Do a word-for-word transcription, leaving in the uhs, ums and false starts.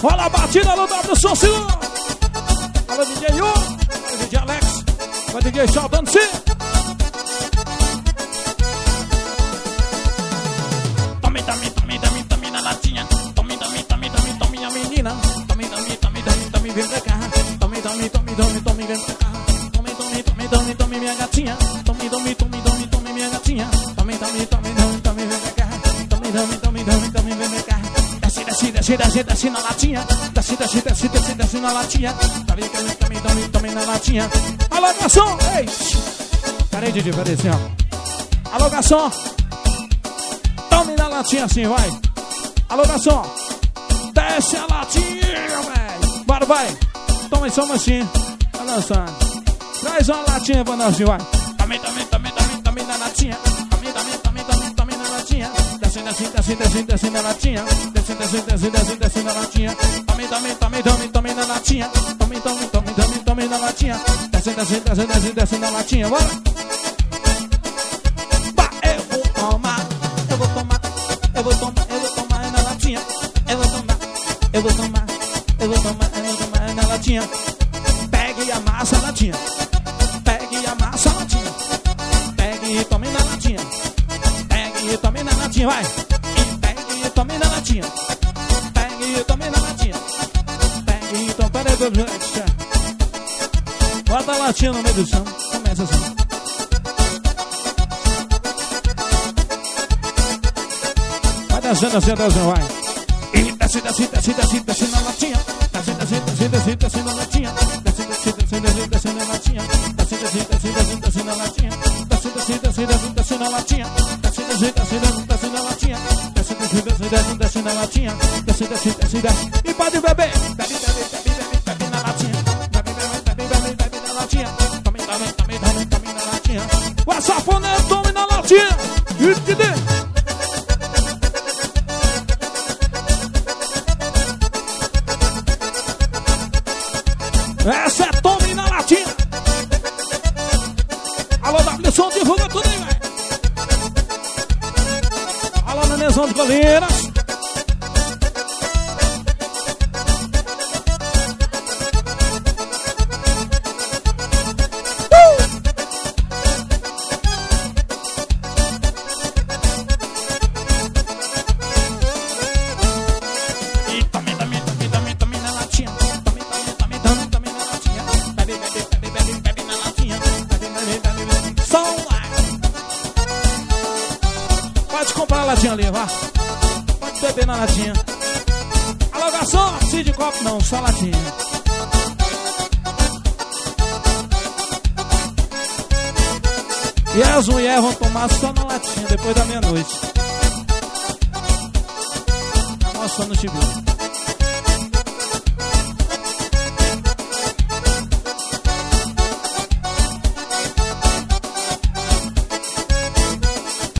Olha a batida do W Som Sil. Olha o D J U, o D J Alex, o D J Chaldão C. Tome, tome, tome, tome, tome na latinha. Tome, tome, tome, tome, tome minha menina. Tome, tome, tome, tome, tome, vem pra cá. Tome, tome, tome, tome, tome, vem pra cá. Tome, tome, tome, tome, tome minha gatinha. Tome, tome, tome, tome, tome minha gatinha. Tome, tome, tome, tome, tome, vem pra cá. Tome, tome, tome, tome, tome, vem pra cá. Desce, desce, desce, desce, desce na latinha. Desce, desce, desce, desce, desce na latinha. Tome, tome, tome, tome, tome na latinha. Alô, garçom! Ei! Peraí, Didi, peraí, assim, ó. Alô, garçom! Tome na latinha assim, vai. Alô, garçom! Desce a latinha, velho. Bora, vai. Toma só uma assim. Vai lançando. Traz uma latinha pra nós, vai. Tome, tome, tome, tome, tome na latinha. Tome, tome, tome, tome, tome na latinha. Desce, desce, desce, desce, desce na latinha. Desce, desce, desce, desce, desce na latinha. Tome, tome, tome, tome, tome na latinha. Tome, tome, tome, tome, tome na latinha. Desce, desce, desce, desce, desce na latinha. Bora. Bah, eu vou tomar. Eu vou tomar. Eu vou tomar. Eu vou tomar na latinha. Eu vou tomar. Eu vou tomar. Eu vou tomar. Eu vou tomar na latinha. Pegue e amassa a latinha. Pegue e amassa a latinha. Pegue e tome na latinha. Pegue e tome na latinha, vai. E pegue e tome na latinha. Pegue e tome na latinha. Pegue e tome. Peraí, bota a latinha no meio do chão. Começa assim. Vai descendo assim, descendo, vai. E desce, desce, desce, desce, desce na latinha. Desce, desce, desce, desce, desce na latinha. Desce, desce, desce, desce, desce na latinha. Desce, desce, desce, desce, desce na latinha. Desce, desce, desce, desce, desce na latinha. Desce, desce, desce, desce, desce na latinha. Desce, desce, desce, desce, desce na latinha. Desce, desce, desce, desce. E pode beber. Bebe, bebe, bebe, bebe, bebe na latinha. Bebe, bebe, bebe, bebe, bebe na latinha. Tome, tome, tome, tome, tome na latinha. O açafona tome na latinha. E que dê. Essa é Tome na latinha. Alô, W Som, divulga tudo aí, velho. Alô, Nenezão de Goleiras. Ali, vá. Pode beber na latinha. Alô, garçom, precisa de copo não, só latinha. E as mulheres vão tomar só na latinha depois da meia-noite. A nossa não chegou.